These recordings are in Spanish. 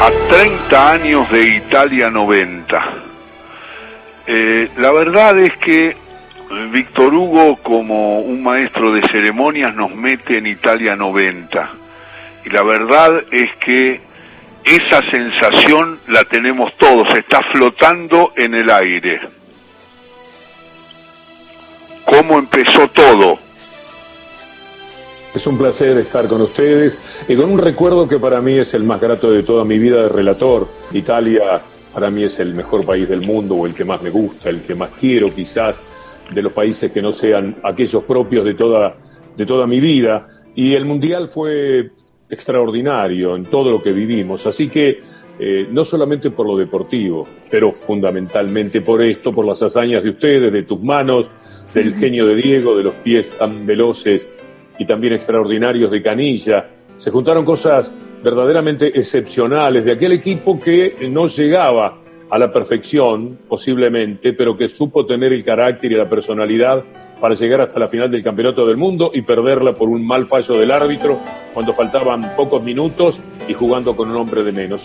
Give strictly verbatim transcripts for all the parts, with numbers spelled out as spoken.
a treinta años de Italia noventa. Eh, la verdad es que Víctor Hugo, como un maestro de ceremonias, nos mete en Italia noventa. Y la verdad es que esa sensación la tenemos todos, está flotando en el aire. ¿Cómo empezó todo? Es un placer estar con ustedes y con un recuerdo que para mí es el más grato de toda mi vida de relator. Italia para mí es el mejor país del mundo, o el que más me gusta, el que más quiero quizás, de los países que no sean aquellos propios de toda, de toda mi vida. Y el Mundial fue extraordinario en todo lo que vivimos, así que eh, no solamente por lo deportivo, pero fundamentalmente por esto, por las hazañas de ustedes, de tus manos, del genio de Diego, de los pies tan veloces y también extraordinarios de Canilla. Se juntaron cosas verdaderamente excepcionales de aquel equipo que no llegaba a la perfección, posiblemente, pero que supo tener el carácter y la personalidad para llegar hasta la final del Campeonato del Mundo y perderla por un mal fallo del árbitro cuando faltaban pocos minutos y jugando con un hombre de menos.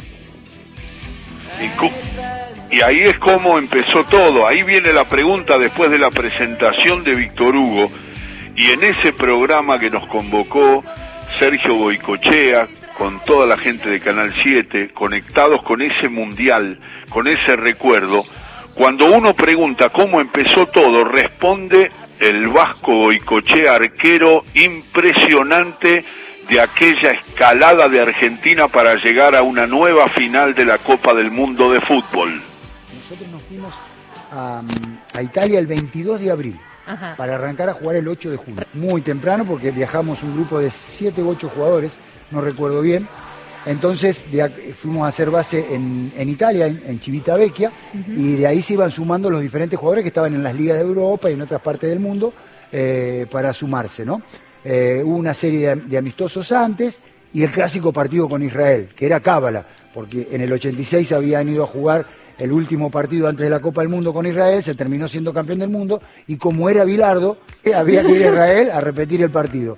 Y, y ahí es como empezó todo. Ahí viene la pregunta después de la presentación de Víctor Hugo. Y en ese programa que nos convocó Sergio Goicoechea, con toda la gente de Canal siete, conectados con ese mundial, con ese recuerdo, cuando uno pregunta cómo empezó todo, responde el vasco Goicoechea, arquero impresionante de aquella escalada de Argentina para llegar a una nueva final de la Copa del Mundo de fútbol. Nosotros nos fuimos a, a Italia el veintidós de abril. Ajá. Para arrancar a jugar el ocho de junio. Muy temprano, porque viajamos un grupo de siete u ocho jugadores, no recuerdo bien. Entonces de, fuimos a hacer base en, en Italia, en, en Civitavecchia, uh-huh. Y de ahí se iban sumando los diferentes jugadores que estaban en las ligas de Europa y en otras partes del mundo eh, para sumarse, ¿no? Eh, hubo una serie de, de amistosos antes y el clásico partido con Israel, que era cábala, porque en el ochenta y seis habían ido a jugar el último partido antes de la Copa del Mundo con Israel, se terminó siendo campeón del mundo, y como era Bilardo, había que ir a Israel a repetir el partido.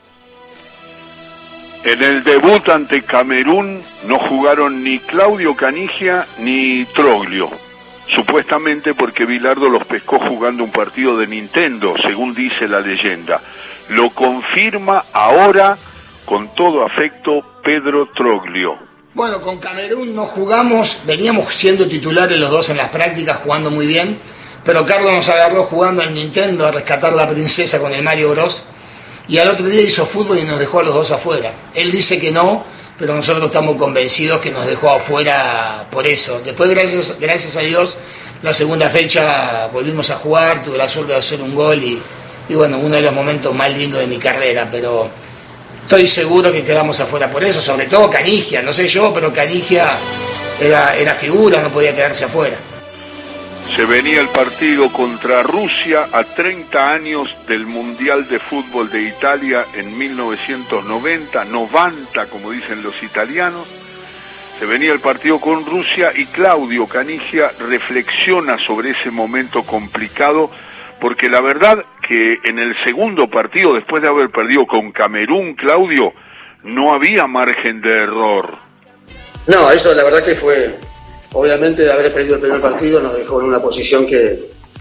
En el debut ante Camerún no jugaron ni Claudio Canigia ni Troglio, supuestamente porque Bilardo los pescó jugando un partido de Nintendo, según dice la leyenda. Lo confirma ahora, con todo afecto, Pedro Troglio. Bueno, con Camerún no jugamos, veníamos siendo titulares los dos en las prácticas, jugando muy bien, pero Carlos nos agarró jugando al Nintendo a rescatar la princesa con el Mario Bros. Y al otro día hizo fútbol y nos dejó a los dos afuera. Él dice que no, pero nosotros estamos convencidos que nos dejó afuera por eso. Después, gracias, gracias a Dios, la segunda fecha volvimos a jugar, tuve la suerte de hacer un gol y, y bueno, uno de los momentos más lindos de mi carrera, pero estoy seguro que quedamos afuera por eso, sobre todo Canigia, no sé yo, pero Canigia era, era figura, no podía quedarse afuera. Se venía el partido contra Rusia a treinta años del Mundial de Fútbol de Italia en mil novecientos noventa, novanta como dicen los italianos. Se venía el partido con Rusia y Claudio Canigia reflexiona sobre ese momento complicado, porque la verdad que en el segundo partido, después de haber perdido con Camerún, Claudio, no había margen de error. No, eso la verdad que fue, obviamente de haber perdido el primer partido nos dejó en una posición que,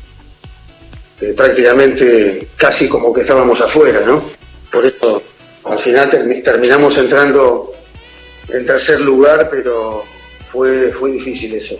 que prácticamente casi como que estábamos afuera, ¿no? Por eso al final term- terminamos entrando en tercer lugar, pero fue, fue difícil eso.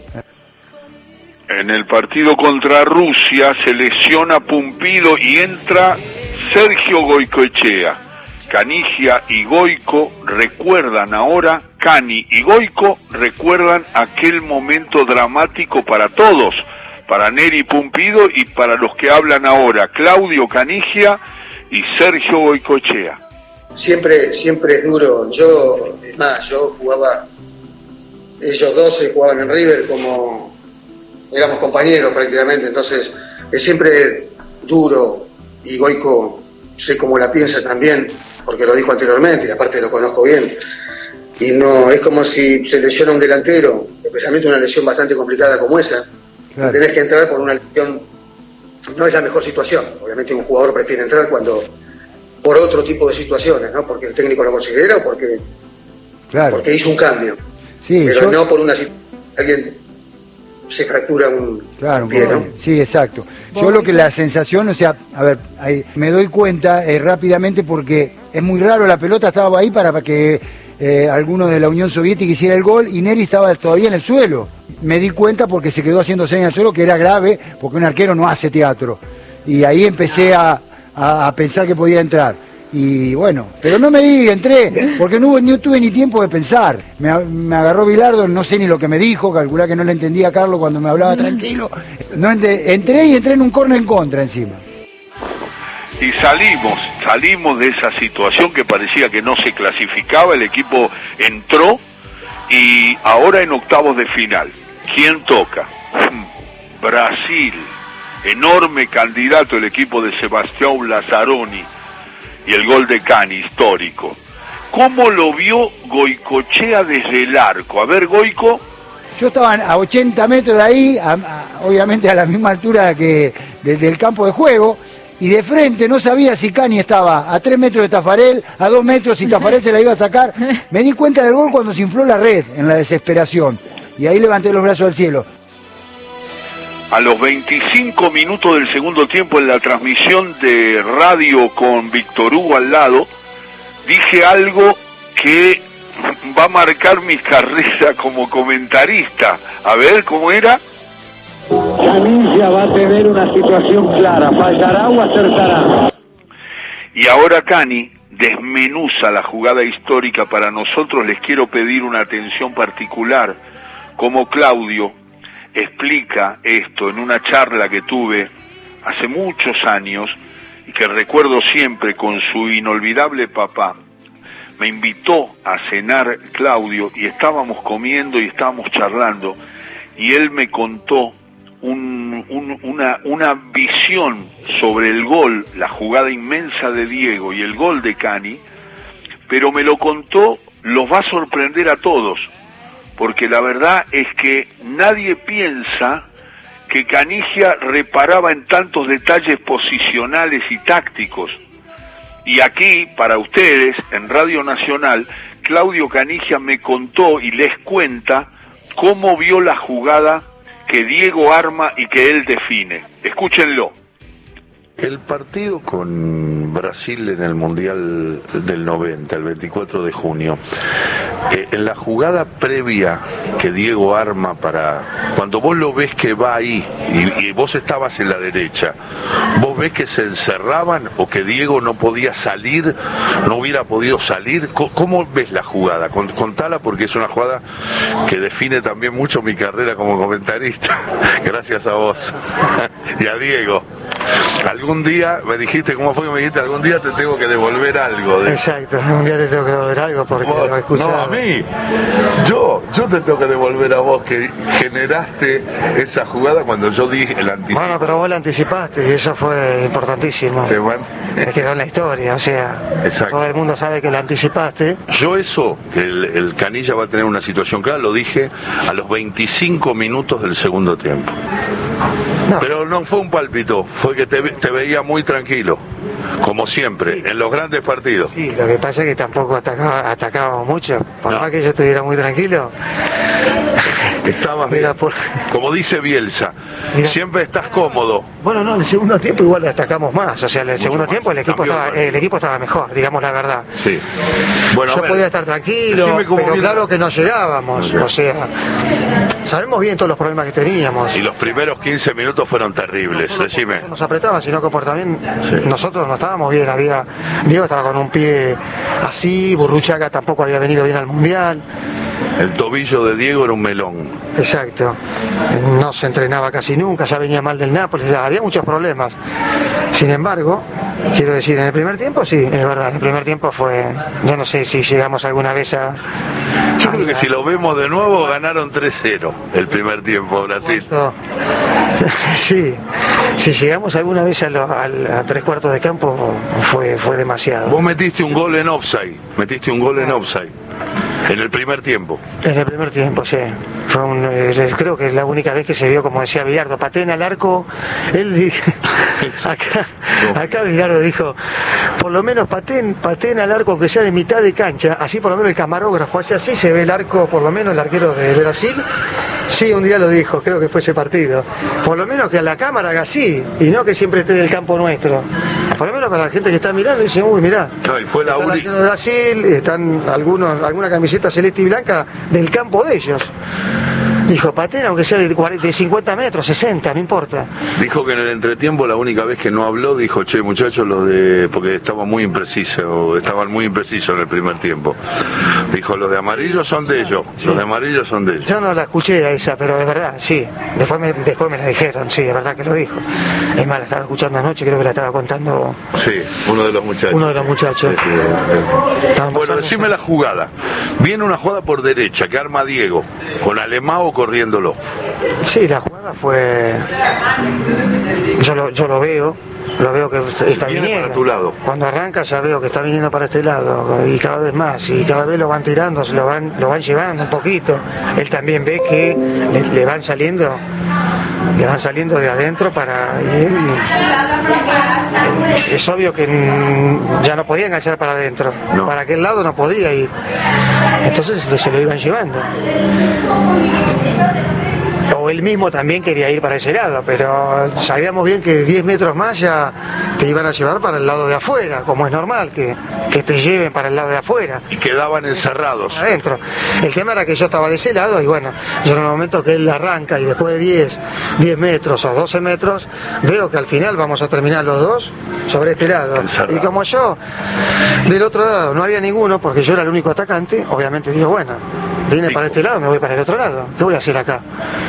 En el partido contra Rusia se lesiona Pumpido y entra Sergio Goicoechea. Canigia y Goico recuerdan ahora, Cani y Goico recuerdan aquel momento dramático para todos, para Neri Pumpido y para los que hablan ahora, Claudio Canigia y Sergio Goicoechea. Siempre, siempre es duro. Yo, es más, yo jugaba, ellos dos se jugaban en River como éramos compañeros prácticamente, entonces es siempre duro, y Goico sé cómo la piensa también, porque lo dijo anteriormente y aparte lo conozco bien, y no es como si se lesiona un delantero, especialmente una lesión bastante complicada como esa, claro. Tenés que entrar por una lesión, no es la mejor situación, obviamente un jugador prefiere entrar cuando por otro tipo de situaciones, ¿no? Porque el técnico lo considera o porque, claro. porque hizo un cambio. Sí, pero yo... no por una situación. Alguien se fractura un, claro, un pie, ¿no? Sí, exacto. Yo lo que la sensación, o sea, a ver, ahí, me doy cuenta eh, rápidamente porque es muy raro, la pelota estaba ahí para, para que eh, alguno de la Unión Soviética hiciera el gol y Neri estaba todavía en el suelo. Me di cuenta porque se quedó haciendo señas en el suelo, que era grave, porque un arquero no hace teatro. Y ahí empecé a, a, a pensar que podía entrar. Y bueno, pero no me diga, entré, porque no, hubo, no tuve ni tiempo de pensar. Me, me agarró Bilardo, no sé ni lo que me dijo, calculá que no le entendía a Carlos cuando me hablaba tranquilo. No entré, entré y entré en un córner en contra encima. Y salimos, salimos de esa situación que parecía que no se clasificaba, el equipo entró y ahora en octavos de final. ¿Quién toca? Brasil, enorme candidato el equipo de Sebastião Lazzaroni. Y el gol de Cani, histórico. ¿Cómo lo vio Goicoechea desde el arco? A ver, Goico. Yo estaba a ochenta metros de ahí, a, a, obviamente a la misma altura que desde el campo de juego, y de frente no sabía si Cani estaba a tres metros de Tafarel, a dos metros si Tafarel se la iba a sacar. Me di cuenta del gol cuando se infló la red, en la desesperación. Y ahí levanté los brazos al cielo. A los veinticinco minutos del segundo tiempo, en la transmisión de radio con Víctor Hugo al lado, dije algo que va a marcar mi carrera como comentarista. A ver, ¿cómo era? Canilla va a tener una situación clara, fallará o acertará. Y ahora Cani desmenuza la jugada histórica. Para nosotros les quiero pedir una atención particular, como Claudio explica esto en una charla que tuve hace muchos años y que recuerdo siempre con su inolvidable papá. Me invitó a cenar Claudio y estábamos comiendo y estábamos charlando y él me contó un, un, una, una visión sobre el gol, la jugada inmensa de Diego y el gol de Cani, pero me lo contó, los va a sorprender a todos, porque la verdad es que nadie piensa que Canigia reparaba en tantos detalles posicionales y tácticos. Y aquí, para ustedes, en Radio Nacional, Claudio Canigia me contó y les cuenta cómo vio la jugada que Diego arma y que él define. Escúchenlo. El partido con Brasil en el Mundial del noventa, el veinticuatro de junio, eh, en la jugada previa que Diego arma para... Cuando vos lo ves que va ahí, y, y vos estabas en la derecha, vos ves que se encerraban o que Diego no podía salir, no hubiera podido salir. ¿Cómo, cómo ves la jugada? Contala porque es una jugada que define también mucho mi carrera como comentarista. Gracias a vos y a Diego. Algún día me dijiste, ¿cómo fue que me dijiste? Algún día te tengo que devolver algo. De... Exacto, algún día te tengo que devolver algo porque vos, lo he escuchado. No, a mí. Yo, yo te tengo que devolver a vos que generaste esa jugada cuando yo dije el anticipo. Bueno, pero vos la anticipaste y eso fue importantísimo. Sí, bueno. Me quedó en la historia, o sea, exacto. Todo el mundo sabe que la anticipaste. Yo eso, que el, el Canilla va a tener una situación clara, lo dije a los veinticinco minutos del segundo tiempo. No. Pero no fue un pálpito, fue que te, te veía muy tranquilo, como siempre, sí. En los grandes partidos. Sí, lo que pasa es que tampoco atacaba, atacábamos mucho, por no. Más que yo estuviera muy tranquilo. Estabas Mira, bien. por... Como dice Bielsa, Mira. Siempre estás cómodo. Bueno, no, en el segundo tiempo igual le atacamos más, o sea, en el Mucho segundo más. tiempo el equipo, estaba, el equipo estaba mejor, digamos la verdad. Sí. Bueno, yo ver, podía estar tranquilo, pero bien... claro que no llegábamos, okay. O sea, sabemos bien todos los problemas que teníamos. Y los primeros quince minutos fueron terribles, no, no, decime. Nos apretaban, sino que por también sí. Nosotros no estábamos bien, había Diego estaba con un pie así, Burruchaga tampoco había venido bien al Mundial. El tobillo de Diego era un melón. Exacto. No se entrenaba casi nunca, ya venía mal del Nápoles, ya había muchos problemas. Sin embargo, quiero decir, en el primer tiempo sí, es verdad, en el primer tiempo fue, yo no sé si llegamos alguna vez a... Yo creo que si lo vemos de nuevo, ganaron tres cero el primer tiempo Brasil. Sí, si llegamos alguna vez a, lo, a, a tres cuartos de campo, fue, fue demasiado. Vos metiste un gol en offside, metiste un gol en offside. En el primer tiempo. En el primer tiempo, sí. Fue un, eh, creo que es la única vez que se vio, como decía Bilardo, pateen al arco. Él acá, acá Bilardo dijo, por lo menos pateen, pateen al arco que sea de mitad de cancha, así por lo menos el camarógrafo hace así, se ve el arco, por lo menos el arquero de Brasil. Sí, un día lo dijo, creo que fue ese partido. Por lo menos que a la cámara haga así, y no que siempre esté del campo nuestro. Por lo menos para la gente que está mirando, dice, uy, mirá. No, y fue la está el única. arquero de Brasil, están algunos, alguna camiseta celeste y blanca del campo de ellos. Dijo, pateen aunque sea de, cuarenta, de cincuenta metros, sesenta, no importa. Dijo que en el entretiempo la única vez que no habló, dijo, che, muchachos, los de... porque estaba muy impreciso, estaban muy imprecisos en el primer tiempo. Dijo, los de amarillo son de ellos, sí. Los de amarillo son de ellos. Yo no la escuché a esa, pero es verdad, sí. Después me, después me la dijeron, sí, es verdad que lo dijo. Es más, la estaba escuchando anoche, creo que la estaba contando... Sí, uno de los muchachos. Uno de los muchachos. Sí, sí, sí. Bueno, decime la jugada. Viene una jugada por derecha que arma Diego, con Alemão corriéndolo. Sí, la jugada fue... Yo lo, yo lo veo, lo veo que está Viene viniendo. para tu lado. Cuando arranca ya veo que está viniendo para este lado, y cada vez más, y cada vez lo van tirando, se lo van, lo van llevando un poquito. Él también ve que le, le van saliendo, le van saliendo de adentro para... Y él, es obvio que ya no podía enganchar para adentro, no. Para aquel lado no podía ir. Entonces se lo iban llevando. O él mismo también quería ir para ese lado, pero sabíamos bien que diez metros más ya te iban a llevar para el lado de afuera, como es normal, que, que te lleven para el lado de afuera. Y quedaban encerrados. Adentro. El tema era que yo estaba de ese lado y bueno, yo en el momento que él arranca y después de diez, diez metros o doce metros, veo que al final vamos a terminar los dos sobre este lado. Encerrado. Y como yo, del otro lado no había ninguno, porque yo era el único atacante, obviamente digo, bueno, vine para este lado, me voy para el otro lado. ¿Qué voy a hacer acá?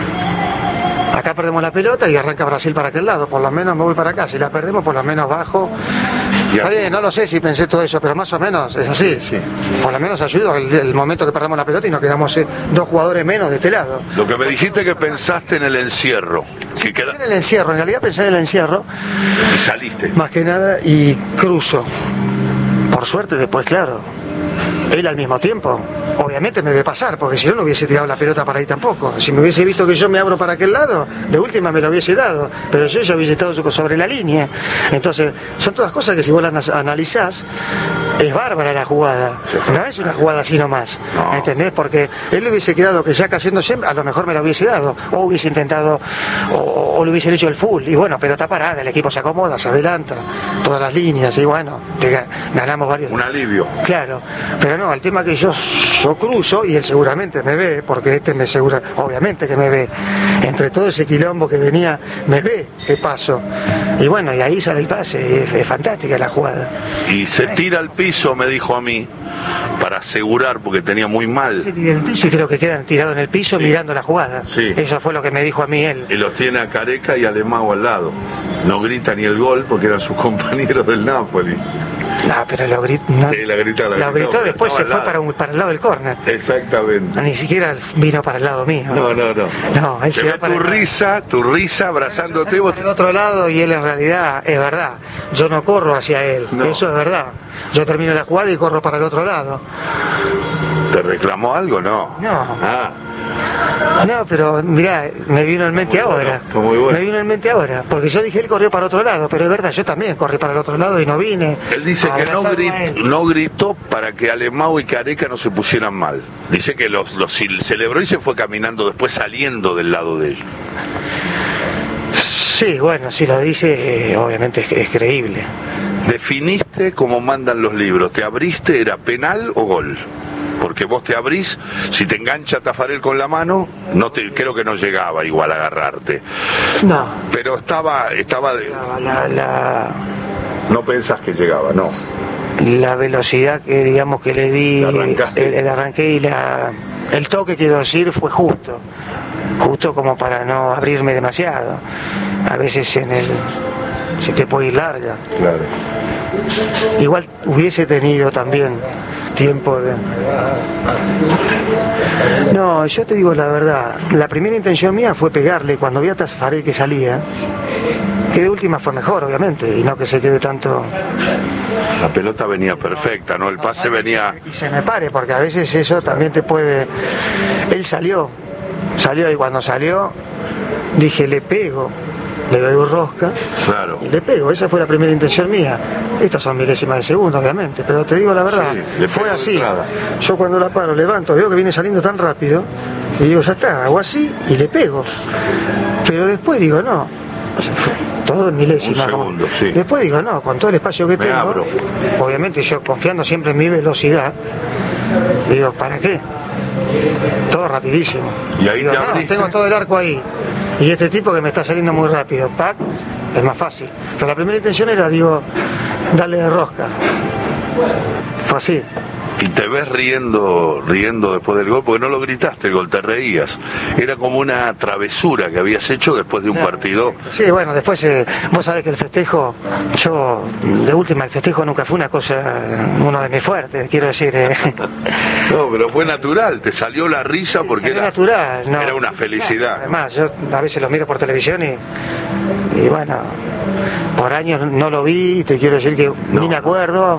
Acá perdemos la pelota y arranca Brasil para aquel lado, por lo menos me voy para acá, si la perdemos por lo menos bajo. Está bien, no lo sé si pensé todo eso, pero más o menos es así. Sí, sí. Por lo menos ayuda el, el momento que perdamos la pelota y nos quedamos eh, dos jugadores menos de este lado. Lo que me dijiste que pensaste en el encierro. Sí, que queda... en el encierro, en realidad pensé en el encierro. Y saliste. Más que nada, y cruzo. Por suerte después, claro. Él al mismo tiempo, obviamente me debe pasar, porque si yo no hubiese tirado la pelota para ahí tampoco. Si me hubiese visto que yo me abro para aquel lado, de última me lo hubiese dado, pero yo ya hubiese estado sobre la línea. Entonces, son todas cosas que si vos las analizás, es bárbara la jugada. No es una jugada así nomás, no. ¿Entendés? Porque él hubiese quedado que ya cayéndose, a lo mejor me lo hubiese dado, o hubiese intentado, o, o le hubiese hecho el full, y bueno, pelota parada, el equipo se acomoda, se adelanta, todas las líneas, y bueno, te, ganamos varios. Un alivio. Claro. Pero no, el tema que yo, yo cruzo y él seguramente me ve, porque este me segura, obviamente que me ve, entre todo ese quilombo que venía, me ve que paso. Y bueno, y ahí sale el pase, es, es fantástica la jugada. Y se tira al piso, me dijo a mí, para asegurar, porque tenía muy mal. Se tira al piso y creo que quedan tirados en el piso, sí, mirando la jugada. Sí. Eso fue lo que me dijo a mí él. Y los tiene a Careca y a Alemão al lado. No grita ni el gol porque eran sus compañeros del Napoli. No, pero lo, grit, no, sí, la grita, la lo gritó, gritó, después se fue para, un, para el lado del córner. Exactamente. Ni siquiera vino para el lado mío. No, no, no. No, él se ve va para tu el... risa, tu risa abrazándote. Vos... del otro lado y él en realidad, es verdad, yo no corro hacia él, no. Eso es verdad. Yo termino la jugada y corro para el otro lado. ¿Te reclamó algo? No. No. Ah. No, pero mirá, me vino en mente ahora. Bueno, muy bueno. Me vino en mente ahora, porque yo dije él corrió para otro lado, pero es verdad, yo también corrí para el otro lado y no vine. Él dice que no, grit, no gritó para que Alemão y Careca no se pusieran mal. Dice que los, los celebró y se fue caminando después saliendo del lado de ellos. Sí, bueno, si lo dice, eh, obviamente es, es creíble. Definiste como mandan los libros, ¿te abriste, era penal o gol? Porque vos te abrís, si te engancha Tafarel con la mano, no te, creo que no llegaba igual a agarrarte. No. Pero estaba, estaba de... La, la... No pensás que llegaba, no. La velocidad que digamos que le di, el, el arranque y la, el toque, quiero decir, fue justo. Justo como para no abrirme demasiado. A veces en el... se te puede ir larga. Claro. Igual hubiese tenido también tiempo de... No, yo te digo la verdad, la primera intención mía fue pegarle cuando vi a Tafarel que salía, que de última fue mejor, obviamente, y no que se quede tanto... La pelota venía perfecta, ¿no? El pase venía... Y se me pare, porque a veces eso también te puede... Él salió, salió y cuando salió dije, le pego, le doy rosca, claro, y le pego. Esa fue la primera intención mía. Estas son milésimas de segundo, obviamente, pero te digo la verdad, sí, fue así. Yo cuando la paro, levanto, veo que viene saliendo tan rápido, y digo, ya está, hago así y le pego. Pero después digo, no, todo en milésimas. Segundo, sí. Después digo, no, con todo el espacio que Me tengo, abro. Obviamente yo confiando siempre en mi velocidad, digo, ¿para qué? Todo rapidísimo. Y ahí digo, te no, abriste. tengo todo el arco ahí. Y este tipo que me está saliendo muy rápido, pac, es más fácil. Pero la primera intención era, digo, darle de rosca. Fue así. Y te ves riendo, riendo después del gol, porque no lo gritaste el gol, te reías. Era como una travesura que habías hecho después de un Claro. partido. Sí, bueno, después eh, vos sabés que el festejo, yo, de última, el festejo nunca fue una cosa, uno de mis fuertes, quiero decir. Eh. No, pero fue natural, te salió la risa porque Salió era, natural, no. era una felicidad. Además, yo a veces lo miro por televisión y, y bueno, por años no lo vi, te quiero decir que No. ni me acuerdo.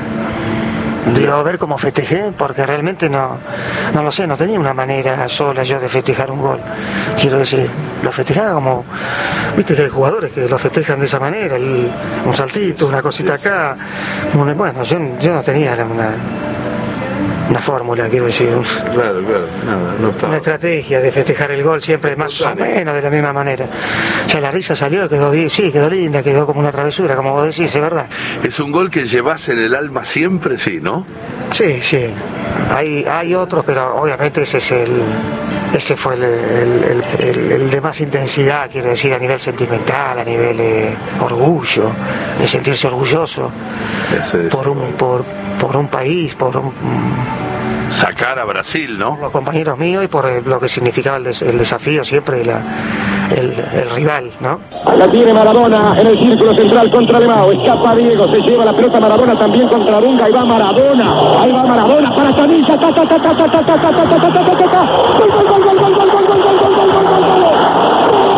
Digo, ver cómo festejé, porque realmente no, no lo sé, no tenía una manera sola yo de festejar un gol. Quiero decir, lo festejaba como, viste que hay jugadores que lo festejan de esa manera, el, un saltito, una cosita acá. Un, bueno, yo, yo no tenía una, una fórmula, quiero decir, un, Claro, claro, nada, no estaba. una estrategia de festejar el gol siempre más o menos de la misma manera. O sea, la risa salió, quedó bien, sí, quedó linda, quedó como una travesura, como vos decís, es verdad. Es un gol que llevas en el alma siempre, sí, ¿no? Sí, sí. Hay, hay otros, pero obviamente ese es el, ese fue el, el, el, el, el de más intensidad, quiero decir, a nivel sentimental, a nivel eh, orgullo, de sentirse orgulloso Ese es por un, por, por un país, por un, sacar a Brasil, ¿no? los compañeros míos y por el- lo que significaba el, des- el desafío siempre, la, el, el rival, ¿no? La tiene Maradona en el círculo central contra Lemao. Escapa Diego, se lleva la pelota Maradona también contra Dunga. Ahí va Maradona, ahí va Maradona para Canilla. Ta ta ta ta ta ta ta ta ta ta ta ta ta ta. Gol gol gol gol gol gol gol gol gol gol gol gol gol.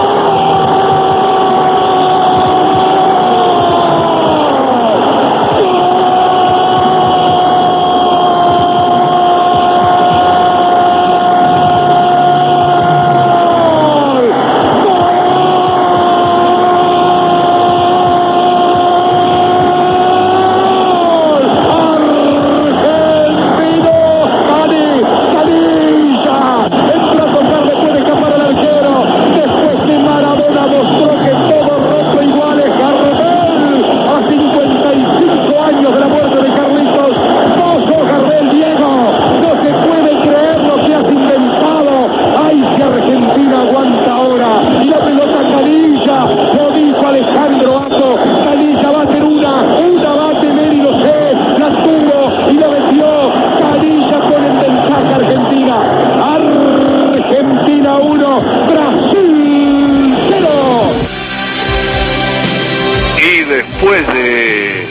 Después de,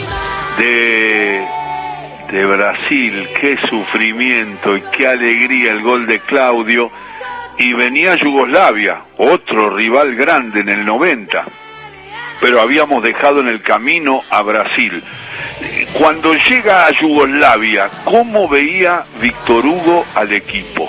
de, de Brasil, qué sufrimiento y qué alegría el gol de Claudio, y venía Yugoslavia, otro rival grande en el noventa, pero habíamos dejado en el camino a Brasil. Cuando llega a Yugoslavia, ¿cómo veía Víctor Hugo al equipo?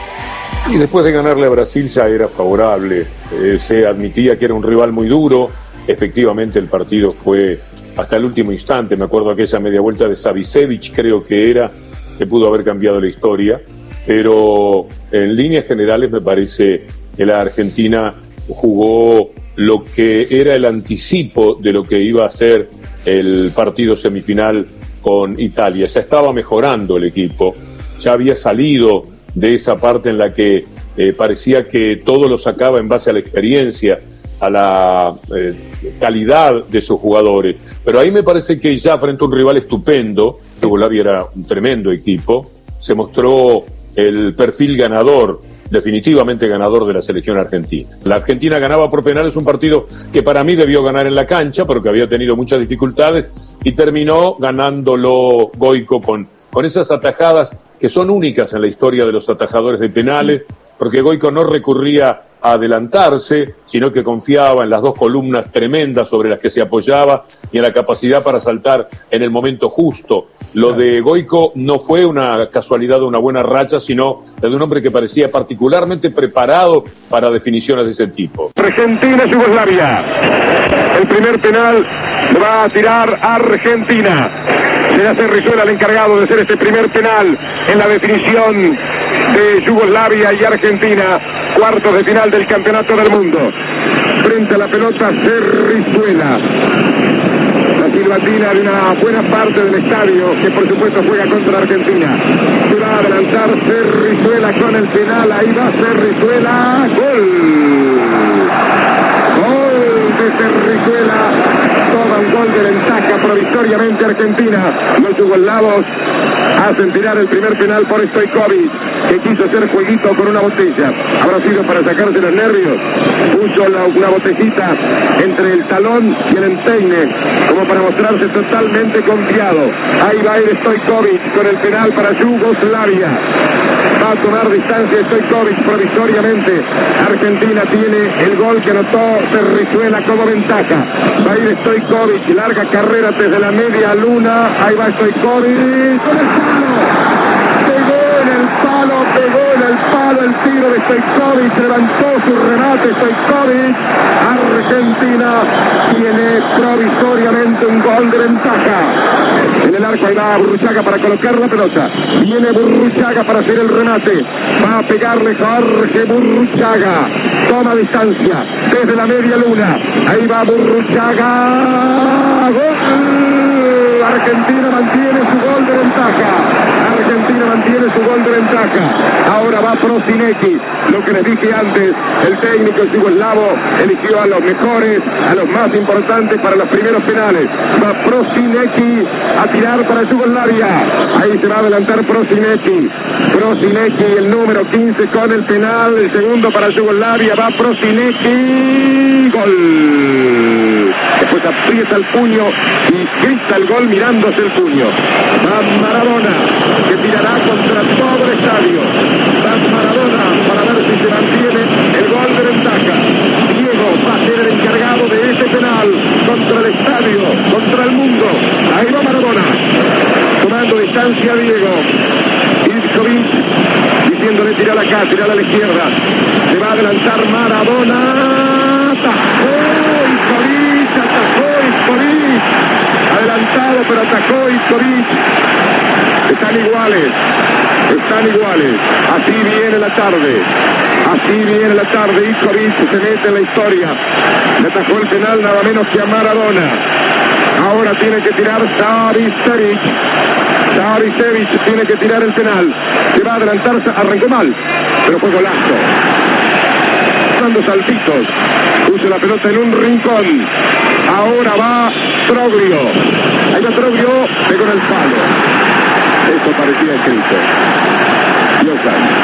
Y después de ganarle a Brasil ya era favorable, eh, se admitía que era un rival muy duro. Efectivamente el partido fue hasta el último instante, me acuerdo aquella media vuelta de Savicevic, creo que era, que pudo haber cambiado la historia, pero en líneas generales me parece que la Argentina jugó lo que era el anticipo de lo que iba a ser el partido semifinal con Italia. Ya estaba mejorando el equipo, ya había salido de esa parte en la que eh, parecía que todo lo sacaba en base a la experiencia, a la eh, calidad de sus jugadores, pero ahí me parece que ya frente a un rival estupendo, Yugoslavia era un tremendo equipo, se mostró el perfil ganador, definitivamente ganador de la selección argentina. La Argentina ganaba por penales un partido que para mí debió ganar en la cancha, pero que había tenido muchas dificultades, y terminó ganándolo Goico con, con esas atajadas que son únicas en la historia de los atajadores de penales, porque Goico no recurría a adelantarse, sino que confiaba en las dos columnas tremendas sobre las que se apoyaba y en la capacidad para saltar en el momento justo. Lo de Goico no fue una casualidad o una buena racha, sino la de un hombre que parecía particularmente preparado para definiciones de ese tipo. Argentina-Yugoslavia. El primer penal va a tirar Argentina. Será Cerrizuela el encargado de hacer este primer penal en la definición de Yugoslavia y Argentina, cuartos de final del Campeonato del Mundo. Frente a la pelota Cerrizuela. La silbatina de una buena parte del estadio, que por supuesto juega contra Argentina. Se va a adelantar Cerrizuela con el penal. Ahí va Cerrizuela. ¡Gol! ¡Gol de Cerrizuela! Toma un gol de ventaja provisoriamente Argentina. Los yugoslavos hacen tirar el primer penal por Stojkovic, que quiso hacer jueguito con una botella. Habrá sido para sacarse los nervios. Puso la, una botellita entre el talón y el empeine, como para mostrarse totalmente confiado. Ahí va a ir Stojkovic con el penal para Yugoslavia. Va a tomar distancia Stojkovic provisoriamente. Argentina tiene el gol que anotó Cerrizuela como ventaja. Va a ir Stojkovic, larga carrera desde la media luna. Ahí va Stojkovic con el palo. Pegó en el palo, pegó en el palo el tiro de Stojkovic. Levantó su remate Stojkovic. Argentina tiene provisoriamente un gol de ventaja. En el arco ahí va Burruchaga para colocar la pelota. Viene Burruchaga para hacer el remate. Va a pegarle Jorge Burruchaga. Toma distancia desde la media luna. Ahí va Burruchaga. ¡Gol! Argentina mantiene su gol de ventaja. Argentina mantiene su gol de ventaja. Ahora va Prosinecki. Lo que les dije antes, el técnico yugoslavo eligió a los mejores, a los más importantes para los primeros penales. Va Prosinecki a tirar para Yugoslavia. Ahí se va a adelantar Prosinecki. Prosinecki, el número quince con el penal. El segundo para Yugoslavia. Va Prosinecki. Gol. Después aprieta el puño y grita el gol mirándose el puño. Va Maradona, que tirará contra todo el estadio. Va Maradona para ver si se mantiene el gol de ventaja. Diego va a ser el encargado de ese penal contra el estadio, contra el mundo. Ahí va Maradona, tomando distancia Diego. Ivkovic diciéndole tirala acá, tirala a la izquierda. Se va a adelantar Maradona. Atajó Ivkovic, atajó Ivkovic. Adelantado, pero atajó Ivkovic. Están iguales, están iguales. Así viene la tarde, así viene la tarde. Ivkovic se mete en la historia. Le atajó el penal nada menos que a Maradona. Ahora tiene que tirar Savicevic. Savicevic tiene que tirar el penal. Se va a adelantar, arrancó mal, pero fue golazo. Dando saltitos, puso la pelota en un rincón. Ahora va Troglio. Ahí va Troglio, pegó en el palo. Eso parecía escrito. Dios santo.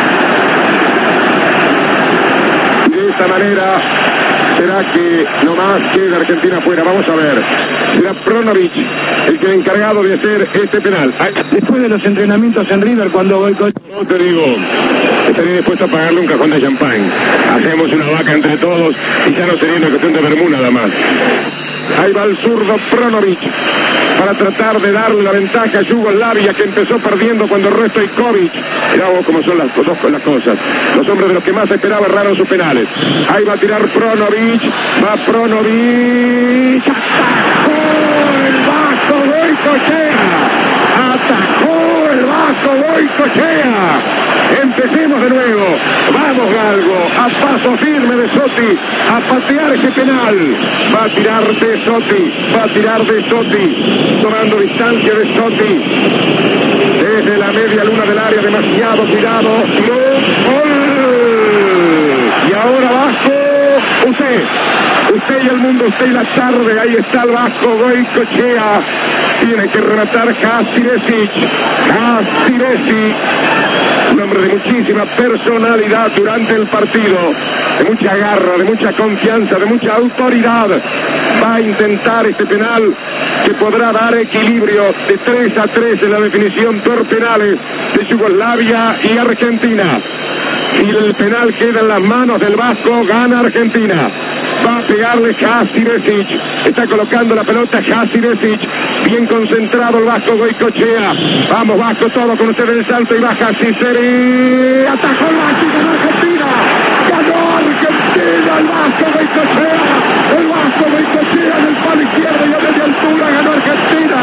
Y de esta manera será que no más queda Argentina afuera. Vamos a ver. Será Pronovic el que es encargado de hacer este penal. Después de los entrenamientos en River, cuando voy con... No te digo, estaría dispuesto a pagarle un cajón de champán. Hacemos una vaca entre todos y ya no sería una cuestión de vermú nada más. Ahí va el zurdo Pronovic para tratar de darle la ventaja a Yugoslavia, que empezó perdiendo cuando erró Stojkovic. Mirá vos cómo son las, dos, las cosas. Los hombres de los que más esperaba erraron sus penales. Ahí va a tirar Pronovic. Va Pronovic. Atajó el Vasco Goicoechea. Atajó el Vasco Goicoechea. Empecemos de nuevo. Vamos, Galgo, a paso firme de Sotti, a patear ese penal. Va a tirar de Sotti, va a tirar de Sotti, tomando distancia de Sotti. Desde la media luna del área, demasiado tirado. ¡Gol! Y ahora Vasco, usted, usted y el mundo, usted y la tarde. Ahí está el Vasco Goicoechea. Tiene que rematar Hastiresic. Hastiresic. Un hombre de muchísima personalidad durante el partido, de mucha garra, de mucha confianza, de mucha autoridad. Va a intentar este penal que podrá dar equilibrio de tres a tres en la definición por penales de Yugoslavia y Argentina. y el penal queda en las manos del Vasco. Gana Argentina. Va a pegarle Haciresic. Está colocando la pelota Haciresic. Bien concentrado el Vasco Goicoechea. Vamos Vasco, todo con usted en el salto y baja Ciceri. Atajó el Vasco y ganó Argentina. Ganó Argentina el Vasco Goicoechea. El Vasco Goicoechea en el palo izquierdo y a media altura ganó Argentina.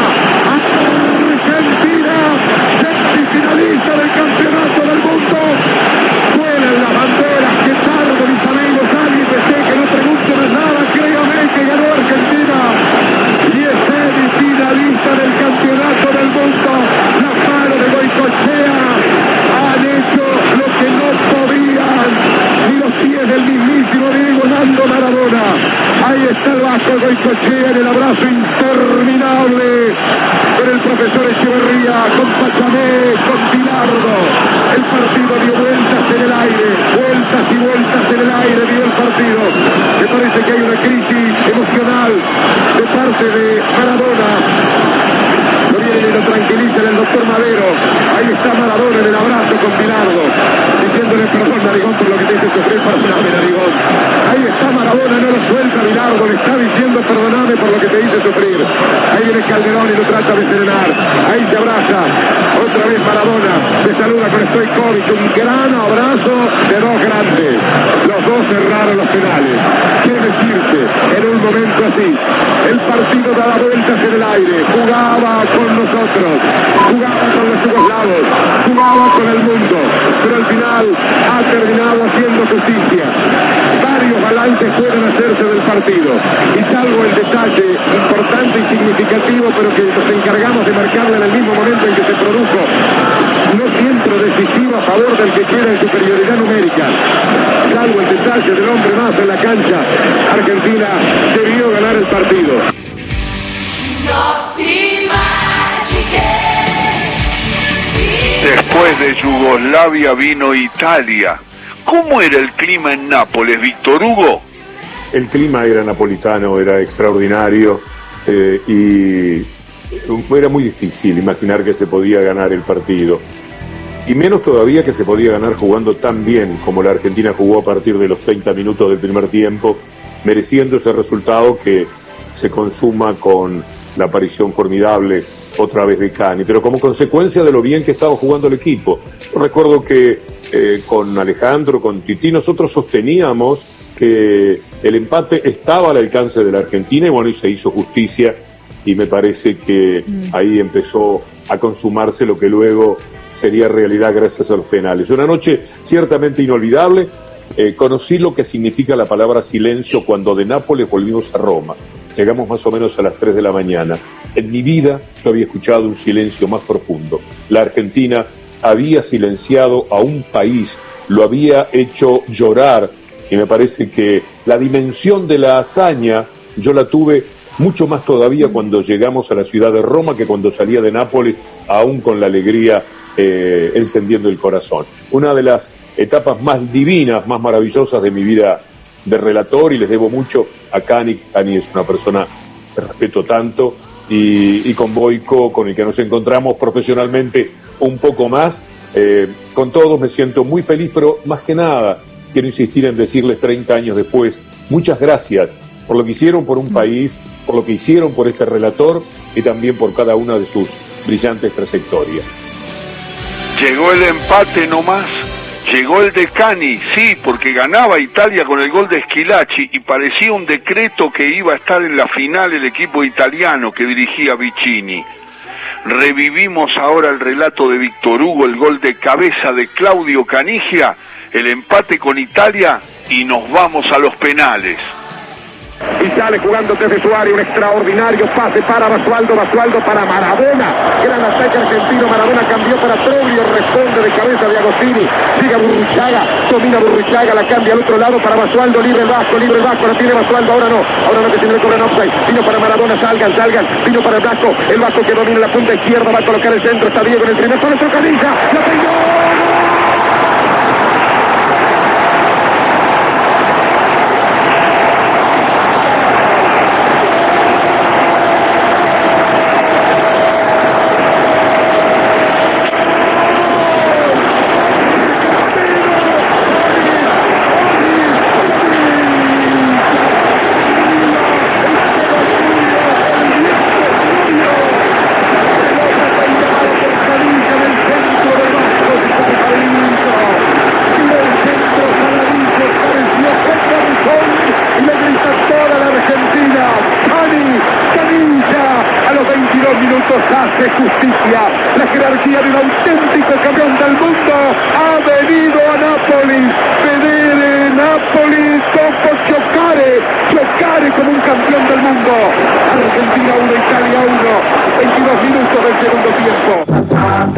Argentina, semifinalista del campeonato del mundo. Vuelan las banderas, que tarde mis amigos, alguien desee que no pregunten nada, créame que ganó Argentina y es semifinalista del campeonato del mundo. La mano de Goicoechea han hecho lo que no podían ni los pies del mismísimo Diego Armando Maradona. Ahí está el Vasco Goicoechea en el abrazo interminable con el profesor Echeverría, con Pachamé, con Bilardo. El partido dio vueltas en el aire, vueltas y vueltas en el aire dio el partido. Me parece que hay una crisis emocional de parte de Maradona. Lo vienen y lo tranquilizan el doctor Madero. Ahí está Maradona en el abrazo con Bilardo, diciéndole perdón, Narigón, por lo que te hice sufrir, perdóname, Narigón. Ahí está Maradona, no lo suelta Bilardo, le está diciendo perdóname por lo que te hice sufrir. Ahí viene Calderón y lo trata de serenar. Ahí se abraza, otra vez Maradona, se saluda con Stoichkov, un gran abrazo de dos grandes. Los dos cerraron los penales. ¿Qué decirte en un momento así? El partido daba vueltas en el aire, jugaba con nosotros, jugaba con los yugoslavos, jugaba con el mundo, pero al final ha terminado haciendo justicia. Varios balances pueden hacerse del partido, y salvo el detalle importante y significativo, pero que nos encargamos de marcarle en el mismo momento en que se produjo, no siempre decisivo a favor del que queda en superioridad numérica, salvo el detalle del hombre más en la cancha, Argentina debió ganar el partido. Después de Yugoslavia vino Italia. ¿Cómo era el clima en Nápoles, Víctor Hugo? El clima era napolitano, era extraordinario eh, y era muy difícil imaginar que se podía ganar el partido. Y menos todavía que se podía ganar jugando tan bien como la Argentina jugó a partir de los treinta minutos del primer tiempo, mereciendo ese resultado que se consuma con la aparición formidable otra vez de Cani, pero como consecuencia de lo bien que estaba jugando el equipo. Yo recuerdo que eh, con Alejandro, con Tití, nosotros sosteníamos que el empate estaba al alcance de la Argentina y bueno, y se hizo justicia y me parece que mm. ahí empezó a consumarse lo que luego sería realidad gracias a los penales. Una noche ciertamente inolvidable. Eh, conocí lo que significa la palabra silencio cuando de Nápoles volvimos a Roma. Llegamos más o menos a las tres de la mañana. En mi vida yo había escuchado un silencio más profundo. La Argentina había silenciado a un país, lo había hecho llorar, y me parece que la dimensión de la hazaña yo la tuve mucho más todavía cuando llegamos a la ciudad de Roma que cuando salía de Nápoles, aún con la alegría eh, encendiendo el corazón. Una de las etapas más divinas, más maravillosas de mi vida de relator, y les debo mucho a Cani. Cani es una persona que respeto tanto, y, y con Boico, con el que nos encontramos profesionalmente un poco más. Eh, con todos me siento muy feliz, pero más que nada quiero insistir en decirles treinta años después, muchas gracias por lo que hicieron por un país, por lo que hicieron por este relator y también por cada una de sus brillantes trayectorias. Llegó el empate nomás. Llegó el de Cani, sí, porque ganaba Italia con el gol de Schillaci y parecía un decreto que iba a estar en la final el equipo italiano que dirigía Vicini. Revivimos ahora el relato de Víctor Hugo, el gol de cabeza de Claudio Canigia, el empate con Italia y nos vamos a los penales. Y sale jugando desde su área un extraordinario pase para Basualdo, Basualdo para Maradona, gran ataque argentino, Maradona cambió para Troglio, responde de cabeza de Agostini, sigue Burruchaga, domina Burruchaga, la cambia al otro lado para Basualdo, libre el Vasco, libre el Vasco, la tiene Basualdo, ahora no, ahora no que tiene que cobrar offside, vino para Maradona, salgan, salgan, vino para el Vasco, el Vasco que domina la punta izquierda, va a colocar el centro, está Diego en el primer, solo Canilla, la pegó. hace justicia. La jerarquía de un auténtico campeón del mundo ha venido a Nápoles. Vedere Nápoles, dopo giocare, giocare como un campeón del mundo. Argentina uno, Italia uno. veintidós minutos del segundo tiempo.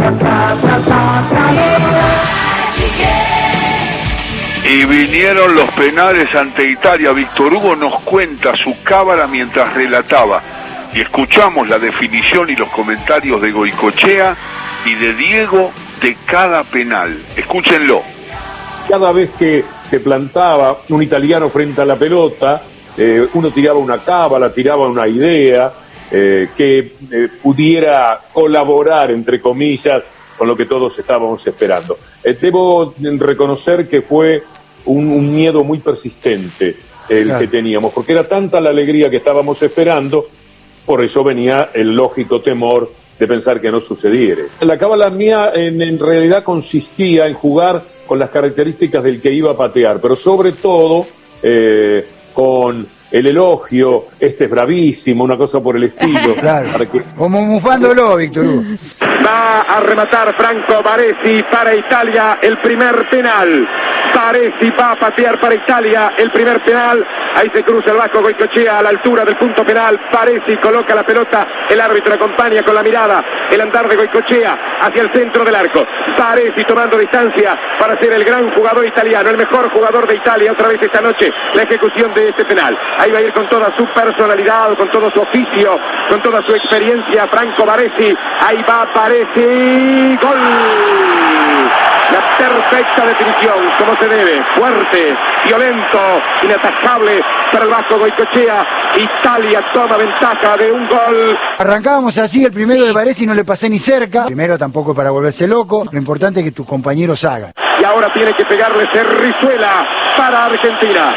Y vinieron los penales ante Italia. Víctor Hugo nos cuenta su cábala mientras relataba. Y escuchamos la definición y los comentarios de Goicoechea y de Diego de cada penal. Escúchenlo. Cada vez que se plantaba un italiano frente a la pelota, eh, uno tiraba una cábala, tiraba una idea eh, que eh, pudiera colaborar, entre comillas, con lo que todos estábamos esperando. Eh, debo reconocer que fue un, un miedo muy persistente el claro. que teníamos, porque era tanta la alegría que estábamos esperando, por eso venía el lógico temor de pensar que no sucediera. La cábala mía en, en realidad consistía en jugar con las características del que iba a patear, pero sobre todo eh, con el elogio, este es bravísimo, una cosa por el estilo. Claro. Para que... Como mufándolo, Víctor Hugo. Va a rematar Franco Baresi para Italia el primer penal. Baresi va a patear para Italia el primer penal. Ahí se cruza el vasco Goicoechea a la altura del punto penal. Baresi coloca la pelota, el árbitro acompaña con la mirada el andar de Goicoechea hacia el centro del arco. Baresi tomando distancia para ser el gran jugador italiano, el mejor jugador de Italia otra vez esta noche, la ejecución de este penal. Ahí va a ir con toda su personalidad, con todo su oficio, con toda su experiencia Franco Baresi. Ahí va Baresi, gol. La perfecta definición, como se debe, fuerte, violento, inatajable para el vasco Goicoechea. Italia toma ventaja de un gol. Arrancábamos así, el primero de Baresi no le pasé ni cerca. Primero tampoco para volverse loco, lo importante es que tus compañeros hagan. Y ahora tiene que pegarle Cerrizuela para Argentina.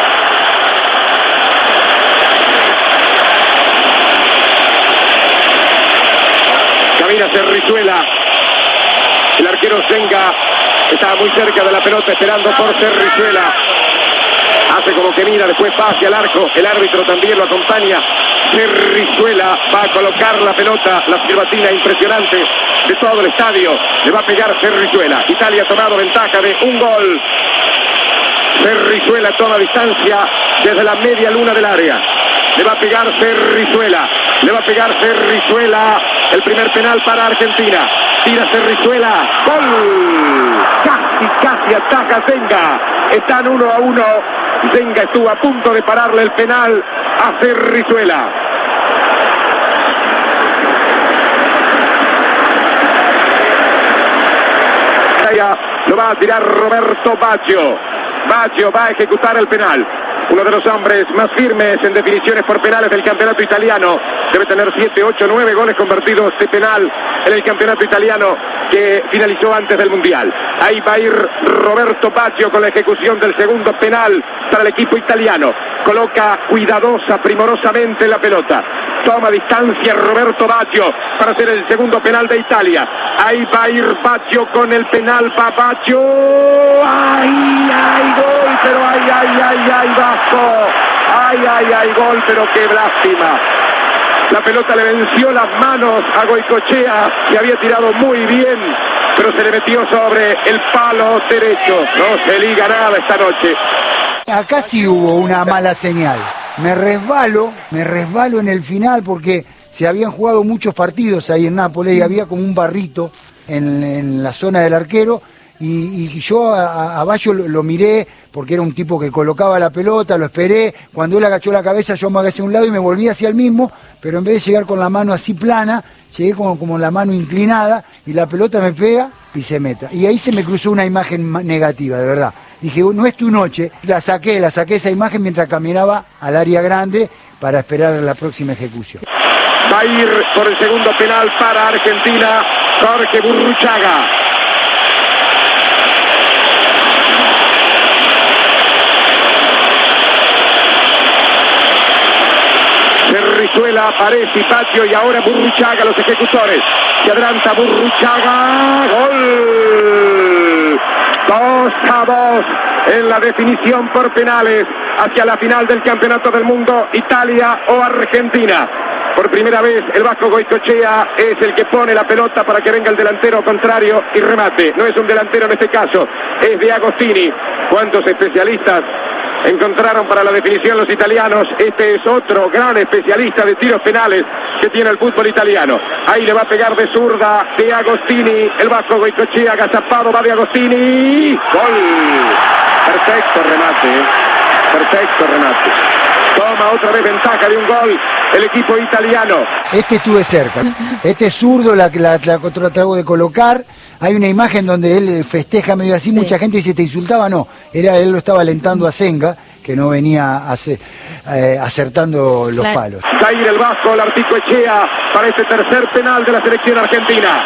Camina Cerrizuela. El arquero Zenga está muy cerca de la pelota esperando por Cerrizuela. Hace como que mira, después va hacia el arco. El árbitro también lo acompaña. Cerrizuela va a colocar la pelota. La silbatina impresionante de todo el estadio. Le va a pegar Cerrizuela. Italia ha tomado ventaja de un gol. Cerrizuela toma distancia desde la media luna del área. Le va a pegar Cerrizuela. Le va a pegar Cerrizuela. El primer penal para Argentina. Tira Cerrizuela. Gol. Casi, casi ataca Zenga. Están uno a uno. Zenga estuvo a punto de pararle el penal a Cerrizuela. Lo va a tirar Roberto Baggio. Baggio va a ejecutar el penal. Uno de los hombres más firmes en definiciones por penales del campeonato italiano. Debe tener siete, ocho, nueve goles convertidos de penal en el campeonato italiano que finalizó antes del Mundial. Ahí va a ir Roberto Baggio con la ejecución del segundo penal para el equipo italiano. Coloca cuidadosa, primorosamente la pelota. Toma distancia Roberto Baggio para hacer el segundo penal de Italia. Ahí va a ir Baggio con el penal. Va Baggio. ¡Ay, ay, gol! Pero ay, ay, ay, ay, Vasco. Ay, ay, ay, gol, pero qué lástima. La pelota le venció las manos a Goicoechea, que había tirado muy bien, pero se le metió sobre el palo derecho. No se liga nada esta noche. Acá sí hubo una mala señal. Me resbalo, me resbalo en el final porque se habían jugado muchos partidos ahí en Nápoles y había como un barrito en, en la zona del arquero. Y, y yo a, a Baggio lo, lo miré porque era un tipo que colocaba la pelota, lo esperé. Cuando él agachó la cabeza yo me agaché a un lado y me volví hacia el mismo, pero en vez de llegar con la mano así plana, llegué como, como la mano inclinada y la pelota me pega y se meta. Y ahí se me cruzó una imagen negativa, de verdad. Dije, no es tu noche. La saqué, la saqué esa imagen mientras caminaba al área grande para esperar la próxima ejecución. Va a ir por el segundo penal para Argentina, Jorge Burruchaga. Cerrizuela, Baresi, Baggio y ahora Burruchaga, los ejecutores. Se adelanta Burruchaga. Gol. dos a dos en la definición por penales hacia la final del Campeonato del Mundo, Italia o Argentina. Por primera vez el vasco Goicoechea es el que pone la pelota para que venga el delantero contrario y remate. No es un delantero en este caso, es De Agostini. ¿Cuántos especialistas encontraron para la definición los italianos? Este es otro gran especialista de tiros penales que tiene el fútbol italiano. Ahí le va a pegar de zurda De Agostini, el vasco Goicoechea, agazapado, va De Agostini. ¡Gol! Perfecto remate, ¿eh? Perfecto remate. Toma otra vez ventaja de un gol el equipo italiano. Este estuve cerca. Este es zurdo, la, la, la, la trago de colocar. Hay una imagen donde él festeja medio así, sí. Mucha gente dice, ¿te insultaba? No, era él lo estaba alentando a Senga, que no venía ace, eh, acertando los claro. palos. Va a ir el vasco, el Goicoechea, para este tercer penal de la selección argentina.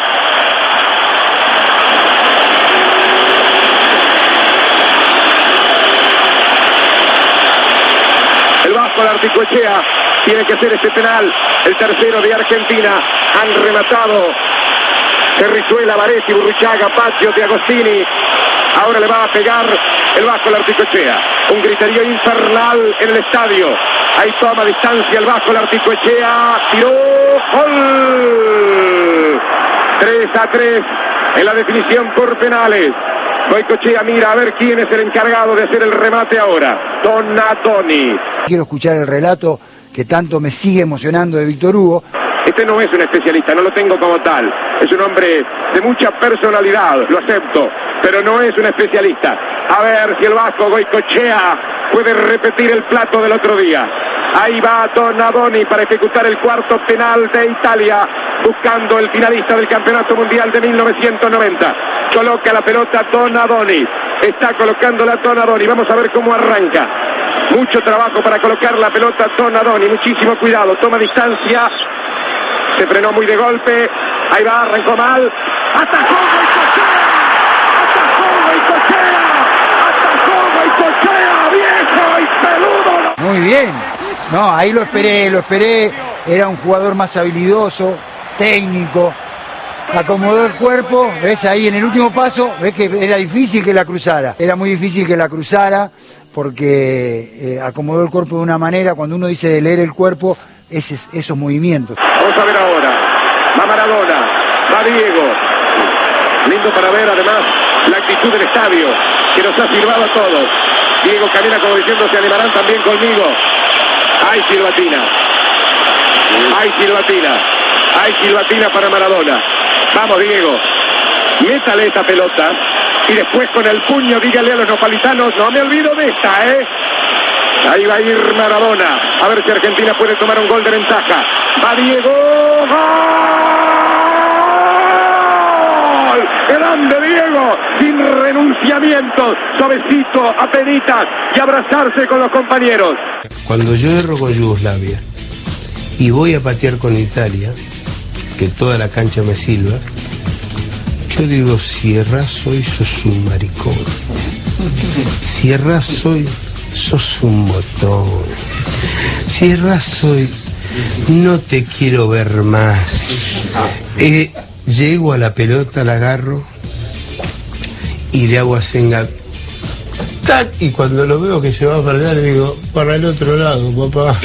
El vasco, el Goicoechea, tiene que hacer este penal, el tercero de Argentina. Han rematado Cerrizuela, Varesi, Burruchaga, Pazio, De Agostini. Ahora le va a pegar el vasco, el Goicoechea. Un griterío infernal en el estadio. Ahí toma distancia el vasco, el Goicoechea. Tiró. ¡Gol! tres a tres en la definición por penales. Goicoechea mira a ver quién es el encargado de hacer el remate ahora. Donadoni. Quiero escuchar el relato que tanto me sigue emocionando de Víctor Hugo. Este no es un especialista, no lo tengo como tal. Es un hombre de mucha personalidad, lo acepto, pero no es un especialista. A ver si el vasco Goicoechea puede repetir el plato del otro día. Ahí va Donadoni para ejecutar el cuarto penal de Italia, buscando el finalista del Campeonato Mundial de mil novecientos noventa. Coloca la pelota Donadoni. Está colocando la Donadoni. Vamos a ver cómo arranca. Mucho trabajo para colocar la pelota Donadoni. Muchísimo cuidado. Toma distancia. Se frenó muy de golpe. Ahí va, arrancó mal. ¡Atajó Goicoechea! ¡Atajó Goicoechea! ¡Atajó Goicoechea! ¡Viejo y peludo! Muy bien. No, ahí lo esperé, lo esperé. Era un jugador más habilidoso, técnico. Acomodó el cuerpo. ¿Ves ahí en el último paso? ¿Ves que era difícil que la cruzara? Era muy difícil que la cruzara porque eh, acomodó el cuerpo de una manera. Cuando uno dice de leer el cuerpo, ese, esos movimientos. Vamos a ver ahora. Va Maradona, va Diego. Lindo para ver además la actitud del estadio que nos ha sirvado a todos. Diego camina como diciendo, se animarán también conmigo. Hay silbatina. Hay silbatina. Hay silbatina para Maradona. Vamos, Diego. Métale esta pelota. Y después con el puño dígale a los napolitanos, no me olvido de esta, ¿eh? Ahí va a ir Maradona. A ver si Argentina puede tomar un gol de ventaja. Va Diego. ¡Gol! ¡Grande Diego! Sin renunciamientos. Suavecito, apenitas. Y abrazarse con los compañeros. Cuando yo erro con Yugoslavia y voy a patear con Italia, que toda la cancha me silba, yo digo, si errás hoy sos un maricón. Si errás hoy sos un botón. Si errás hoy no te quiero ver más. Eh, llego a la pelota, la agarro y le hago a Senga ¡tac! Y cuando lo veo que se va para allá le digo, para el otro lado, papá.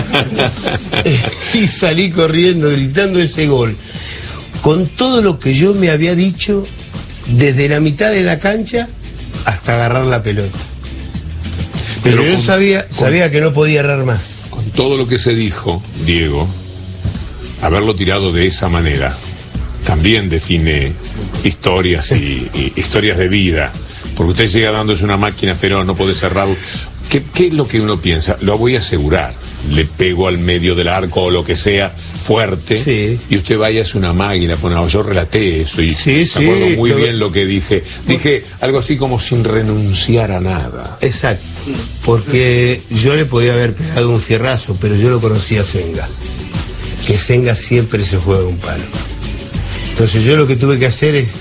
Y salí corriendo gritando ese gol con todo lo que yo me había dicho desde la mitad de la cancha hasta agarrar la pelota. Pero, Pero yo con, sabía, con, sabía que no podía errar más. Con todo lo que se dijo, Diego, haberlo tirado de esa manera también define historias y, y historias de vida. Porque usted llega dándose una máquina feroz, no puede cerrarlo. ¿Qué, ¿Qué es lo que uno piensa? Lo voy a asegurar. Le pego al medio del arco o lo que sea, fuerte, sí. Y usted vaya, es una máquina. Bueno, yo relaté eso y sí, me sí, acuerdo muy lo... bien lo que dije. Dije algo así como sin renunciar a nada. Exacto, porque yo le podía haber pegado un fierrazo, pero yo lo conocía a Senga. Que Senga siempre se juega un palo. Entonces yo lo que tuve que hacer es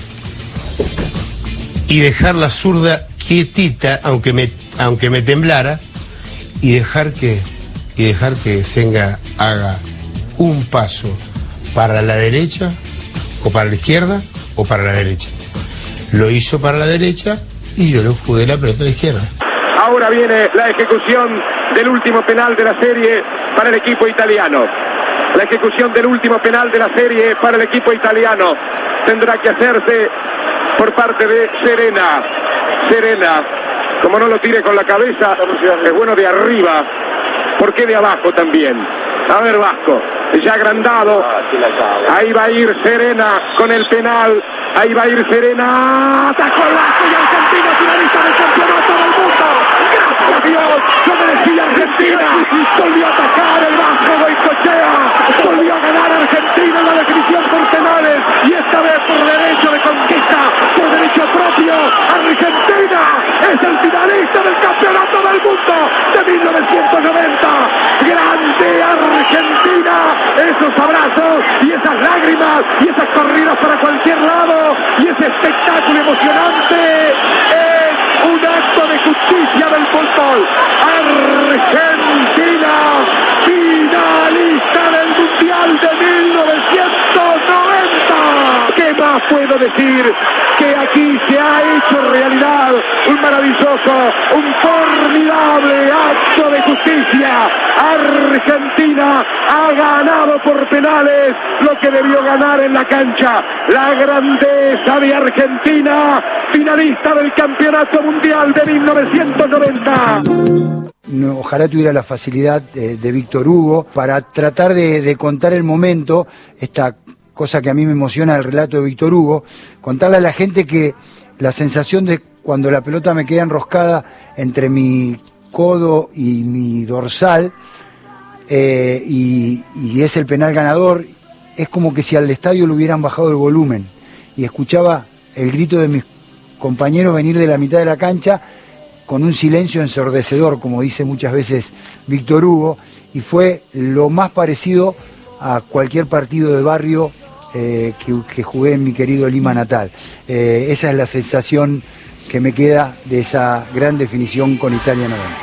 y dejar la zurda quietita, aunque me, aunque me temblara, y dejar que y dejar que Senga haga un paso para la derecha, o para la izquierda, o para la derecha. Lo hizo para la derecha y yo le jugué la pelota a la izquierda. Ahora viene la ejecución del último penal de la serie para el equipo italiano. La ejecución del último penal de la serie para el equipo italiano tendrá que hacerse por parte de Serena. Serena, como no lo tire con la cabeza, es bueno de arriba. ¿Por qué de abajo también? A ver, Vasco, ya agrandado. Ahí va a ir Serena con el penal. Ahí va a ir Serena. Atacó el Vasco y Argentina finalista del campeonato del mundo. Gracias a Dios, lo merecía Argentina. Volvió a atacar el Vasco Goicoechea. Volvió a ganar Argentina en la definición por penales. Y esta vez por derecho de conquista, por derecho propio. Argentina es el finalista del campeonato del mundo de mil novecientos noventa. Grande Argentina. Esos abrazos y esas lágrimas y esas corridas para cualquier lado y ese espectáculo emocionante es un acto de justicia del fútbol. Argentina, finalista del Mundial de mil novecientos noventa. ¿Qué más puedo decir? Que aquí se ha hecho realidad un maravilloso, un formidable acto de justicia. Argentina ha ganado por penales lo que debió ganar en la cancha. La grandeza de Argentina, finalista del Campeonato Mundial de mil novecientos noventa. Ojalá tuviera la facilidad de, de Víctor Hugo para tratar de, de contar el momento, esta cosa que a mí me emociona del relato de Víctor Hugo, contarle a la gente que la sensación de cuando la pelota me queda enroscada entre mi codo y mi dorsal eh, y, y es el penal ganador, es como que si al estadio le hubieran bajado el volumen y escuchaba el grito de mis compañeros venir de la mitad de la cancha con un silencio ensordecedor, como dice muchas veces Víctor Hugo, y fue lo más parecido a cualquier partido de barrio eh, que, que jugué en mi querido Lima natal. Eh, esa es la sensación que me queda de esa gran definición con Italia noventa.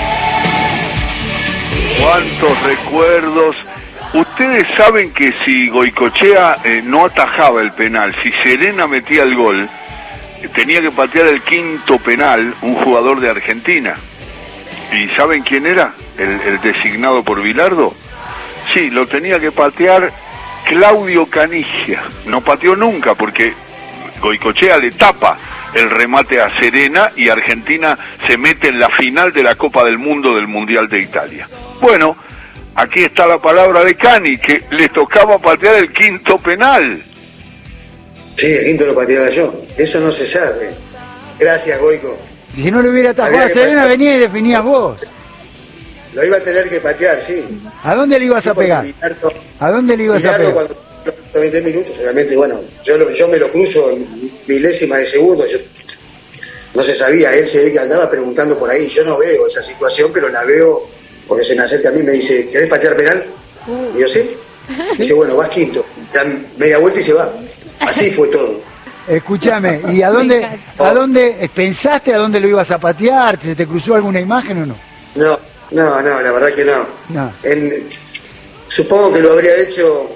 Cuántos recuerdos. Ustedes saben que si Goicoechea eh, no atajaba el penal, si Serena metía el gol, tenía que patear el quinto penal un jugador de Argentina. ¿Y saben quién era? El, el designado por Bilardo. Sí, lo tenía que patear Claudio Canigia. No pateó nunca porque Goicoechea le tapa el remate a Serena y Argentina se mete en la final de la Copa del Mundo del Mundial de Italia. Bueno, aquí está la palabra de Cani, que le tocaba patear el quinto penal. Sí, el quinto lo pateaba yo. Eso no se sabe. Gracias, Goico. Si no le hubiera atajado a Serena, patear. Venía y definías vos. Lo iba a tener que patear, sí. ¿A dónde le ibas sí, a pegar? Bilardo, ¿A dónde le ibas Bilardo a pegar? Cuando veinte minutos, realmente, bueno, yo, lo, yo me lo cruzo en milésimas de segundo. Yo, no se sabía, él se ve que andaba preguntando por ahí. Yo no veo esa situación, pero la veo porque se me acerca a mí y me dice, ¿querés patear penal? Y yo, sí. Dice, bueno, vas quinto. Dan media vuelta y se va. Así fue todo. Escúchame, ¿y a dónde, a dónde pensaste a dónde lo ibas a patear? ¿Se te cruzó alguna imagen o no? No, no, no, la verdad que no. no. En, supongo que lo habría hecho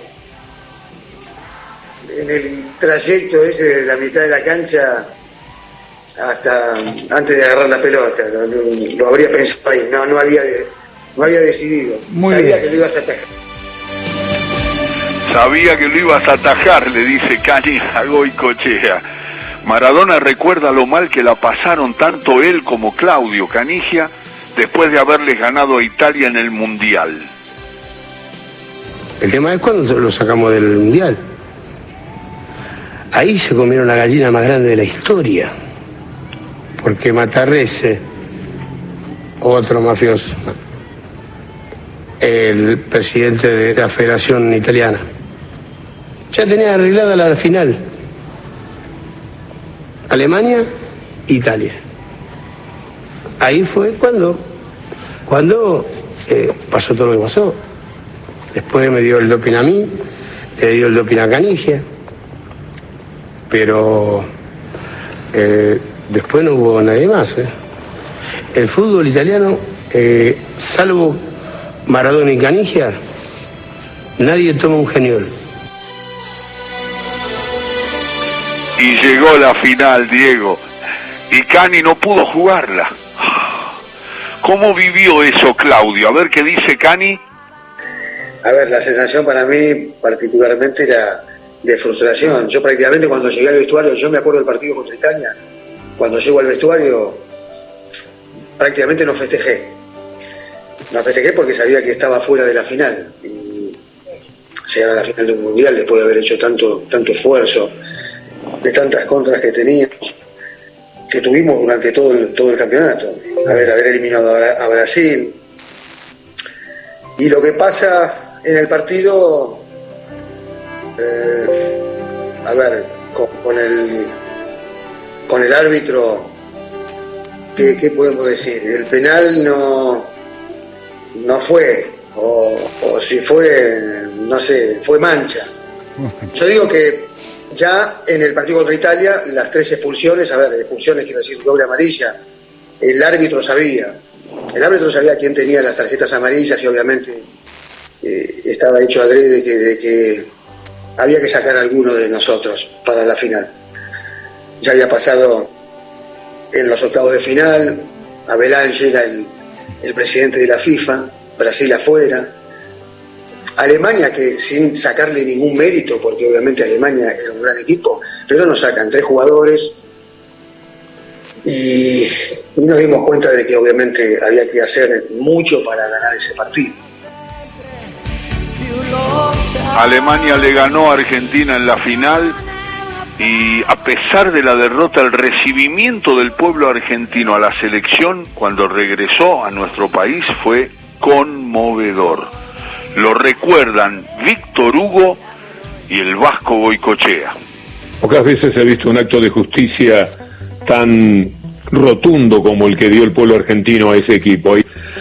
en el trayecto ese de la mitad de la cancha hasta antes de agarrar la pelota. Lo, lo, lo habría pensado ahí, no, no había, no había decidido. Muy Sabía bien. que lo ibas a atajar. Sabía que lo ibas a atajar, le dice Cani a Goicoechea. Maradona recuerda lo mal que la pasaron tanto él como Claudio Canigia después de haberles ganado a Italia en el Mundial. El tema es cuando lo sacamos del Mundial. Ahí se comieron la gallina más grande de la historia. Porque Matarrese, otro mafioso, el presidente de la Federación Italiana, ya tenía arreglada la final. Alemania, Italia. Ahí fue cuando, cuando eh, pasó todo lo que pasó. Después me dio el doping a mí, le dio el doping a Canigia, pero eh, después no hubo nadie más. ¿eh? El fútbol italiano, eh, salvo Maradona y Canigia, nadie toma un geniol. Y llegó la final, Diego, y Cani no pudo jugarla. ¿Cómo vivió eso, Claudio? A ver qué dice Cani. A ver, la sensación para mí particularmente era de frustración. Yo prácticamente cuando llegué al vestuario, yo me acuerdo del partido contra Italia, cuando llego al vestuario prácticamente no festejé. No festejé porque sabía que estaba fuera de la final. Y llegar a la final de un mundial después de haber hecho tanto, tanto esfuerzo, de tantas contras que teníamos, que tuvimos durante todo el, todo el campeonato. A ver, haber eliminado a, a Brasil. Y lo que pasa en el partido, eh, a ver, con, con el con el árbitro, ¿qué, qué podemos decir? El penal no no fue, o, o si fue, no sé, fue mancha. Yo digo que ya en el partido contra Italia, las tres expulsiones, a ver, expulsiones quiero decir doble amarilla, el árbitro sabía, el árbitro sabía quién tenía las tarjetas amarillas y obviamente eh, estaba hecho adrede que, de que había que sacar a alguno de nosotros para la final. Ya había pasado en los octavos de final, Abelange era el, el presidente de la FIFA, Brasil afuera, Alemania que sin sacarle ningún mérito, porque obviamente Alemania era un gran equipo, pero nos sacan tres jugadores y, y nos dimos cuenta de que obviamente había que hacer mucho para ganar ese partido. Alemania le ganó a Argentina en la final y a pesar de la derrota, el recibimiento del pueblo argentino a la selección cuando regresó a nuestro país fue conmovedor. Lo recuerdan Víctor Hugo y el Vasco Goicoechea. Pocas veces he visto un acto de justicia tan rotundo como el que dio el pueblo argentino a ese equipo.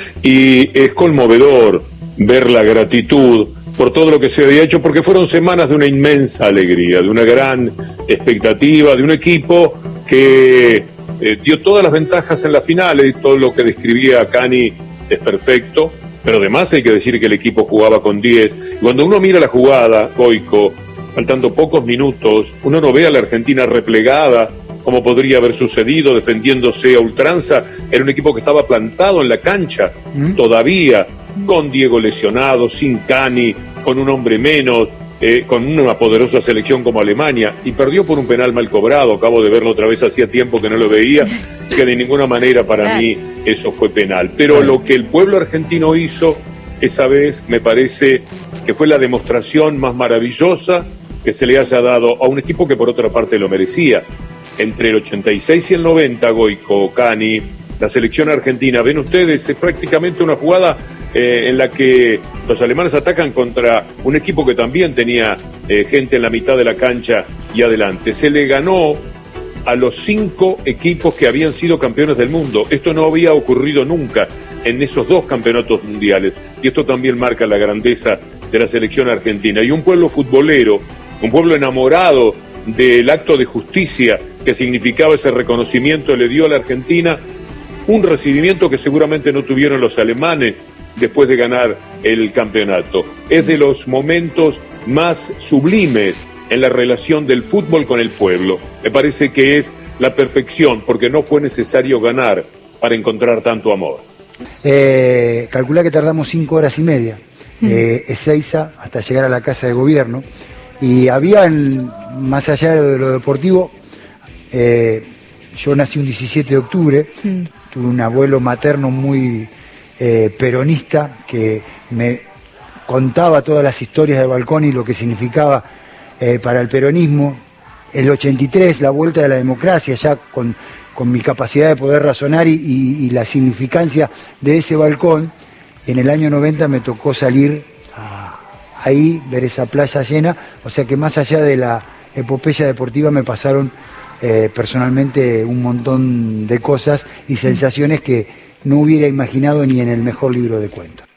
Y es conmovedor ver la gratitud por todo lo que se había hecho, porque fueron semanas de una inmensa alegría, de una gran expectativa, de un equipo que eh, dio todas las ventajas en la final, y todo lo que describía Cani es perfecto, pero además hay que decir que el equipo jugaba con diez. Cuando uno mira la jugada, Goico, faltando pocos minutos, uno no ve a la Argentina replegada, como podría haber sucedido, defendiéndose a ultranza. Era un equipo que estaba plantado en la cancha, ¿Mm? todavía, con Diego lesionado, sin Cani, con un hombre menos, eh, con una poderosa selección como Alemania, y perdió por un penal mal cobrado. Acabo de verlo otra vez, hacía tiempo que no lo veía, que de ninguna manera para mí eso fue penal. Pero lo que el pueblo argentino hizo esa vez me parece que fue la demostración más maravillosa que se le haya dado a un equipo que por otra parte lo merecía. Entre el ochenta y seis y el noventa, Goico, Cani, la selección argentina, ven ustedes, es prácticamente una jugada eh, en la que los alemanes atacan contra un equipo que también tenía eh, gente en la mitad de la cancha y adelante. Se le ganó a los cinco equipos que habían sido campeones del mundo. Esto no había ocurrido nunca en esos dos campeonatos mundiales, y esto también marca la grandeza de la selección argentina. Y un pueblo futbolero, un pueblo enamorado del acto de justicia que significaba ese reconocimiento, le dio a la Argentina un recibimiento que seguramente no tuvieron los alemanes después de ganar el campeonato. Es de los momentos más sublimes en la relación del fútbol con el pueblo. Me parece que es la perfección, porque no fue necesario ganar para encontrar tanto amor. Eh, calculá que tardamos cinco horas y media de Ezeiza hasta llegar a la Casa de Gobierno, y había, en, más allá de lo deportivo, eh, yo nací un diecisiete de octubre, mm. tuve un abuelo materno muy eh, peronista que me contaba todas las historias del balcón y lo que significaba eh, para el peronismo. El ochenta y tres, la vuelta de la democracia, ya con, con mi capacidad de poder razonar y, y, y la significancia de ese balcón. Y en el año noventa me tocó salir a, ahí, ver esa playa llena, o sea que más allá de la epopeya deportiva me pasaron eh, personalmente un montón de cosas y sensaciones que no hubiera imaginado ni en el mejor libro de cuentos.